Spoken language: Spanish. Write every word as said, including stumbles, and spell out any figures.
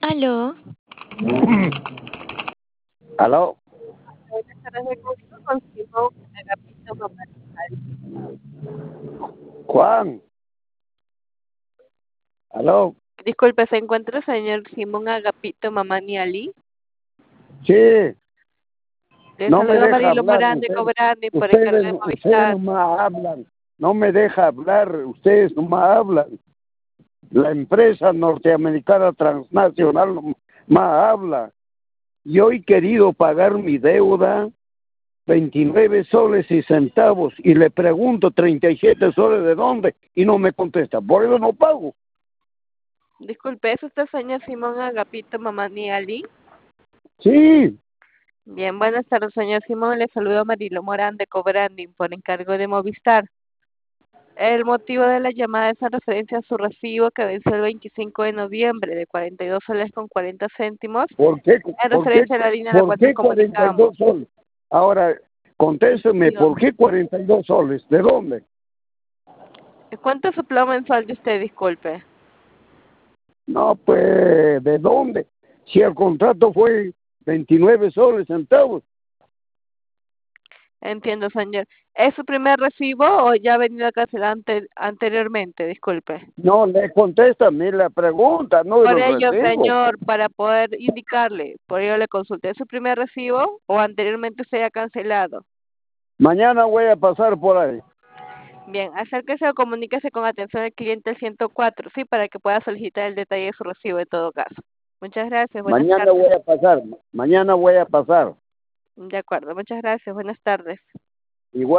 Aló. ¿Aló? Buenas tardes, de gusto con Simón Agapito Mamani. Juan. ¿Aló? Disculpe, ¿se encuentra el señor Simón Agapito Mamani Ali? Sí. Le No me saluda deja Marilo hablar. Morán de Ustedes, Cobrani por ustedes, encargo de ustedes Movistar. nomás hablan. No me deja hablar. Ustedes nomás hablan. La empresa norteamericana transnacional nomás habla. Yo he querido pagar mi deuda veintinueve soles y centavos y le pregunto treinta y siete soles de dónde y no me contesta. Por eso no pago. Disculpe, ¿es usted el señor Simón Agapito Mamani Ali? Sí. Bien, buenas tardes, señor Simón. Le saluda Marilo Morán de Cobrani por encargo de Movistar. El motivo de la llamada es en referencia a su recibo que venció el veinticinco de noviembre de cuarenta y dos soles con cuarenta céntimos ¿Por qué, en por qué, referencia a la línea a la por cual nos qué cuarenta y dos comunicamos. soles? Ahora, contésteme, ¿por qué cuarenta y dos soles? ¿De dónde? ¿Cuánto es su plan mensual de usted, disculpe? No, pues, ¿de dónde? Si el contrato fue veintinueve soles centavos. Entiendo, señor. ¿Es su primer recibo o ya ha venido a cancelar ante, anteriormente? Disculpe. No, le contéstame la pregunta, no Por el ello, recibo. señor, para poder indicarle, por ello le consulté, ¿es su primer recibo o anteriormente se haya cancelado? Mañana voy a pasar por ahí. Bien, acérquese o comuníquese con atención al cliente al ciento cuatro, sí, para que pueda solicitar el detalle de su recibo en todo caso. Muchas gracias, buenas Mañana tardes. voy a pasar, mañana voy a pasar. De acuerdo, muchas gracias, buenas tardes. Igual.